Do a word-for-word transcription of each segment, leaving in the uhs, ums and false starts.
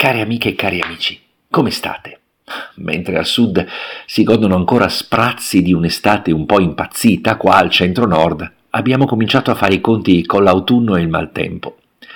Cari amiche e cari amici, come state? Mentre al sud si godono ancora sprazzi di un'estate un po' impazzita, qua al centro-nord abbiamo cominciato a fare i conti con l'autunno e il maltempo.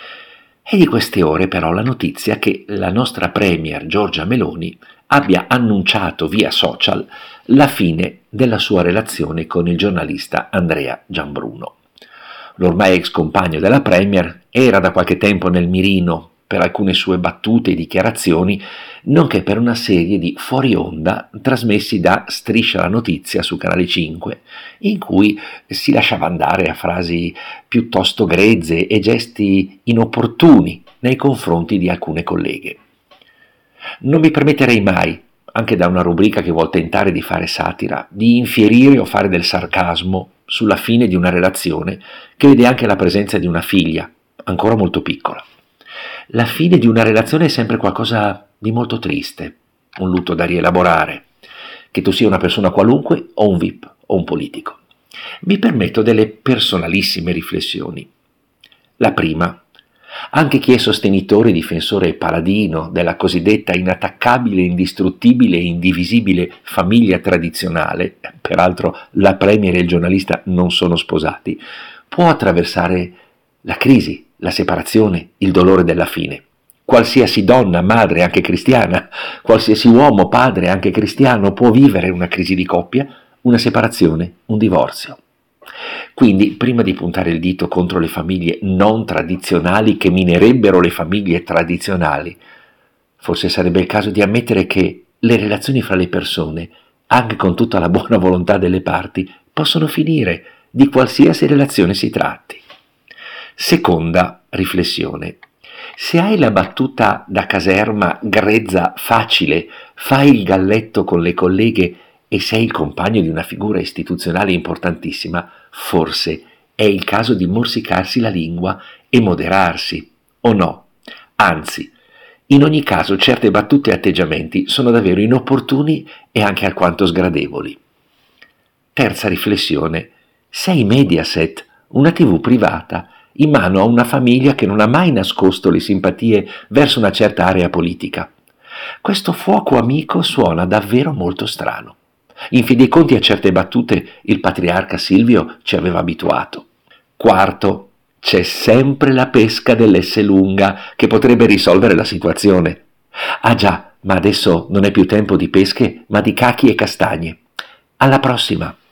È di queste ore però la notizia che la nostra premier Giorgia Meloni abbia annunciato via social la fine della sua relazione con il giornalista Andrea Giambruno. L'ormai ex compagno della premier era da qualche tempo nel mirino per alcune sue battute e dichiarazioni, nonché per una serie di fuori onda trasmessi da Striscia la Notizia su Canale cinque, in cui si lasciava andare a frasi piuttosto grezze e gesti inopportuni nei confronti di alcune colleghe. Non mi permetterei mai, anche da una rubrica che vuol tentare di fare satira, di infierire o fare del sarcasmo sulla fine di una relazione che vede anche la presenza di una figlia, ancora molto piccola. La fine di una relazione è sempre qualcosa di molto triste, un lutto da rielaborare, che tu sia una persona qualunque o un V I P o un politico. Mi permetto delle personalissime riflessioni. La prima: anche chi è sostenitore, difensore e paladino della cosiddetta inattaccabile, indistruttibile e indivisibile famiglia tradizionale, peraltro la premier e il giornalista non sono sposati, può attraversare la crisi, la separazione, il dolore della fine. Qualsiasi donna, madre, anche cristiana, qualsiasi uomo, padre, anche cristiano, può vivere una crisi di coppia, una separazione, un divorzio. Quindi, prima di puntare il dito contro le famiglie non tradizionali che minerebbero le famiglie tradizionali, forse sarebbe il caso di ammettere che le relazioni fra le persone, anche con tutta la buona volontà delle parti, possono finire, di qualsiasi relazione si tratti. Seconda riflessione: se hai la battuta da caserma grezza, facile, fai il galletto con le colleghe e sei il compagno di una figura istituzionale importantissima, forse è il caso di morsicarsi la lingua e moderarsi, o no? Anzi, in ogni caso certe battute e atteggiamenti sono davvero inopportuni e anche alquanto sgradevoli. Terza riflessione: sei Mediaset, una tivù privata, in mano a una famiglia che non ha mai nascosto le simpatie verso una certa area politica. Questo fuoco amico suona davvero molto strano. In fin dei conti a certe battute il patriarca Silvio ci aveva abituato. Quarto, c'è sempre la pesca dell'Esselunga che potrebbe risolvere la situazione. Ah già, ma adesso non è più tempo di pesche, ma di cachi e castagne. Alla prossima!